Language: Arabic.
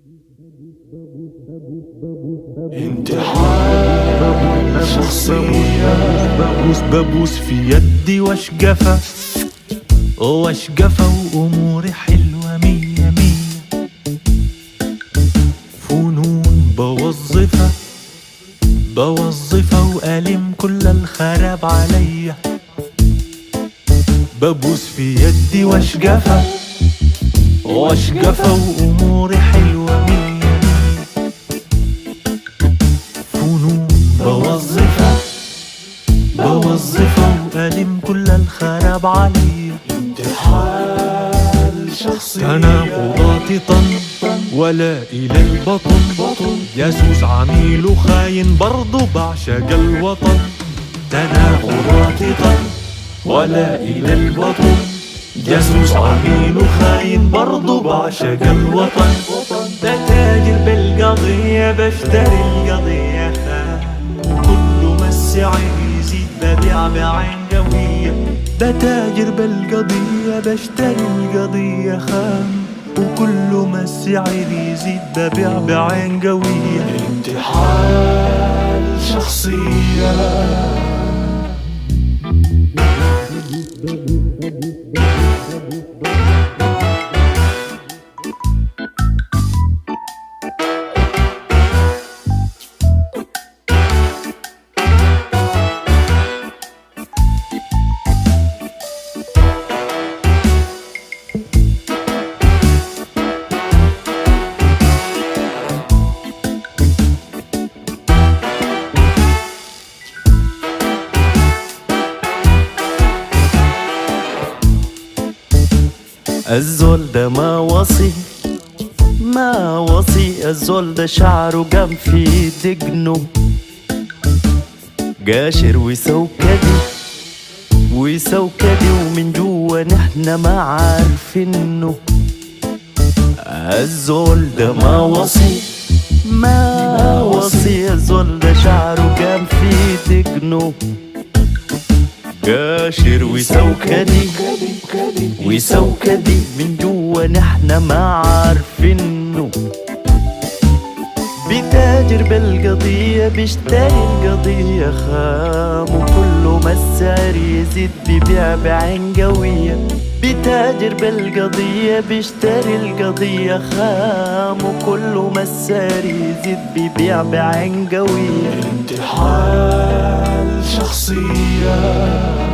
انتحال شخصية. ببوس في يدي واشقفة وأموري حلوة مية مية. فنون بوظفها وألم كل الخراب عليا. ببوس في يدي واشقفة وأموري حلوة مية مية. فنون بوظفها وألم كل الخراب عليا. انتحال شخصية. تناقضاتي ولا إلى البطن. جاسوس عميل وخاين برضو بعشق الوطن. تناقضاتي ولا إلى البطن. جاسوس عميل وخاين برضو بعشق الوطن. بتاجر بالقضية بشتري القضية خان. كل ما السعر يزيد ببيع بعين قوية. بتاجر بالقضية بشتري القضية خان. وكل ما السعر يزيد ببيع بعين قوية. انتحال شخصية. الزول ده ما وصي الزول ده شعره قام في دقنه. قاشر ويسوكدي ومن جوا نحن ما عارفينه. الزول ده ما وصي الزول ده شعره قام في دقنه. قاشر ويسوكدي من جوا نحن ما عارفينه. بتاجر بالقضية بيشتري القضية خام. وكل ما السعر يزيد ببيع بعين قوية. بتاجر بالقضية بيشتري القضية خام. وكل ما السعر يزيد ببيع بعين قوية. انتحال شخصية.